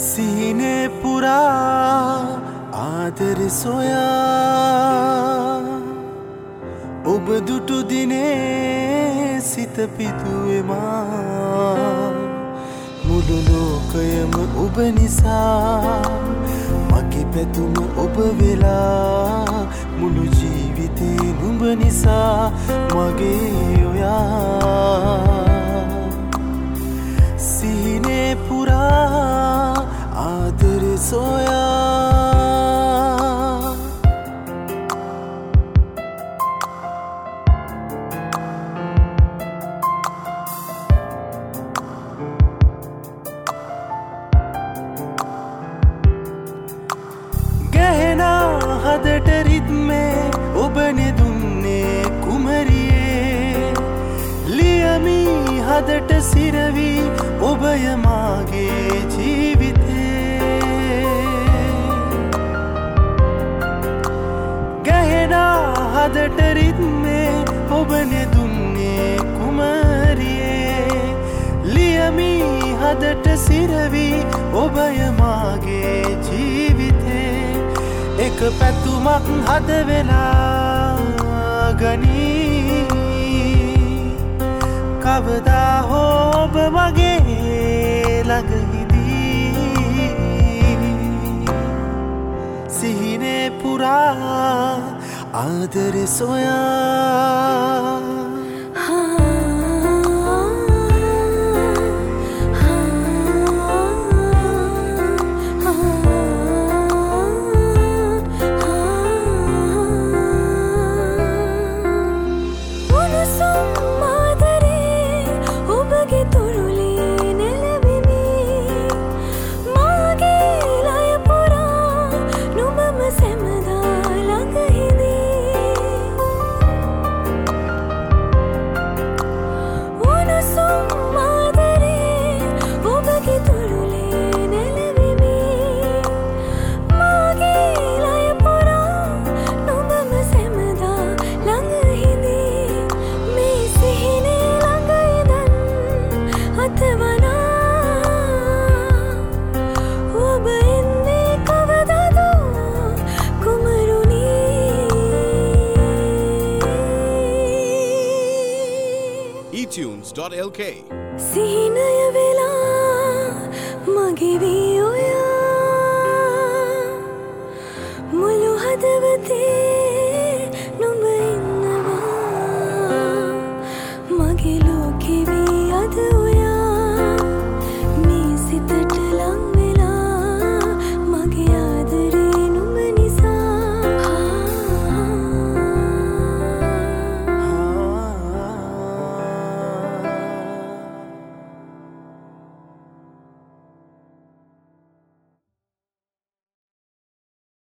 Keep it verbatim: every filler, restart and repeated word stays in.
सीने पुरा आदर सोया ඔබ දුටු දිනේ සිත පිතුවෙමා මුළු ලෝකයම ඔබ නිසා මගේ පැතුම ඔබ වෙලා මුළු ජීවිතේ නුඹ නිසා මගේ ඔයා सीने पुरा आदर सोया गहना हदट रिद्मे ඔබනේ දුන්නේ කුමරියේ ලියමි හදට සිරවි ඔබය මාගේ ජීවිතේ ගහනා හදට රිද්මේ ඔබනේ දුන්නේ කුමරියේ ලියමි හදට සිරවි ඔබය මාගේ ජීවිතේ එක පැතුමක් හද වෙලා ගනී කවදා හෝ ඔබ මගේ ළඟහිදී සිහිනේ පුරා ආදර සොයා e tunes dot l k Sinaya vela mage vi